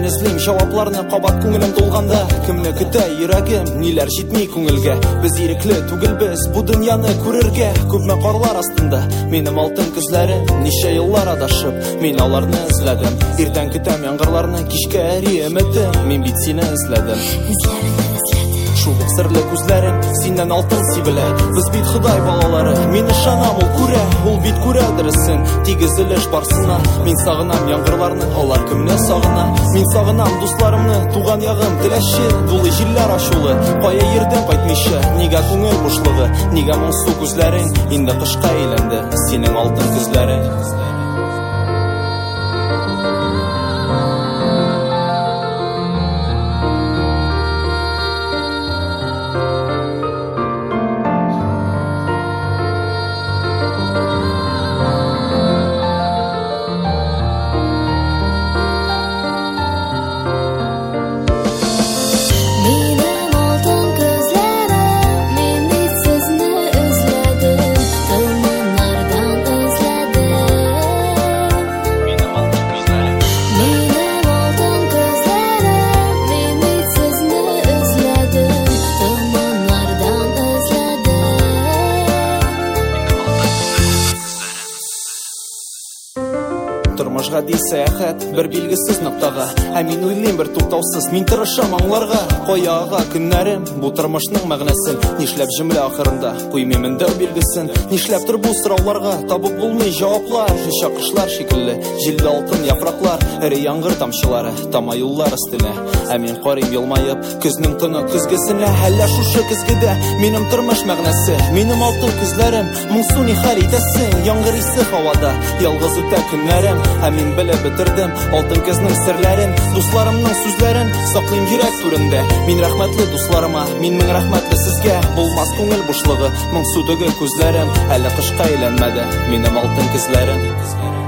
излим җавапларны кабат күңелем тулганда. Кемне көтә йөрәгем, ниләр җитми күңелгә. Без ирекле түгелбез бу дөньяны күрергә. Күпме карлар астында минем алтын күзләрем. Ничә еллар адашып, мин аларны эзләдем. Иртән көтәм яңгырларны, кичкә әри өметем. Мин бит сине эзләдем. Шулык серле күзләрем, синнән алтын сибелә. Без бит Ходай балалары, мин ышанам ул күрә. Ул бит күрә дөресен, тигез өлеш барсына. Мин сагынам яңгырларны, алар кемне сагына. Мин сагынам дусларымны, туган ягым теләче. Дулы җилләр ачулы, кая йөрдең кайтмыйча. Нигә күңел бушлыгы, нигә моңсу күзләрең? Инде кышка әйләнде синең алтын күзләрең. Тормыш гади сәяхәт, бер билгесез ноктага. Ә мин уйлыйм бер туктаусыз, мин тырышам аңларга. Каяга көннәрем, бу тормышның мәгънәсен. Нишләп җөмлә ахырында куймыйм инде билгесен. Нишләптер бу сорауларга табып булмый җаваплар. Чакышлар шикелле, җилдә алтын яфраклар, эре яңгыр тамчылары тама юллар өстенә. Ә мин карыйм елмаеп, көзнең тоны көзгесенә. Әллә шушы көзгедә минем тормыш мәгънәсе, минем алтын күзләрем, моңсу ни хәл итәсең? Яңгыр исе һавада, ялгыз үтә көннәрем. Ә мин белеп бетердем алтын көзнең серләрен, дусларымның сүзләрен саклыйм йөрәк түрендә. Мин рәхмәтле дусларыма, мин мең рәхмәтле сезгә. Булмас күңел бушлыгы, моңсу түгел күзләрем. Әле кышка әйләнмәде минем алтын күзләрем.